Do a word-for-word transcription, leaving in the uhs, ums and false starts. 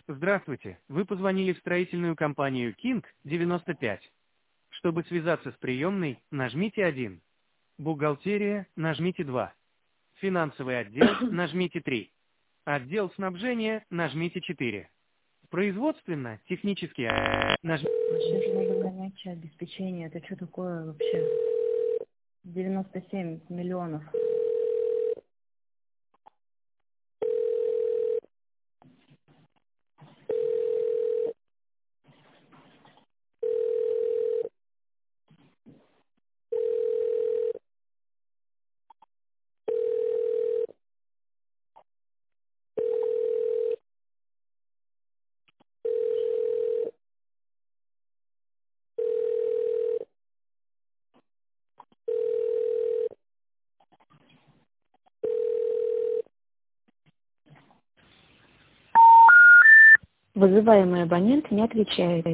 Здравствуйте, вы позвонили в строительную компанию King девяносто пять. Чтобы связаться с приемной, нажмите один. Бухгалтерия, нажмите два. Финансовый отдел, нажмите три. Отдел снабжения, нажмите четыре. Производственно-технический нажмите... Вообще же надо гонять обеспечение. Это что такое вообще? девяносто семь миллионов. Вызываемый абонент не отвечает.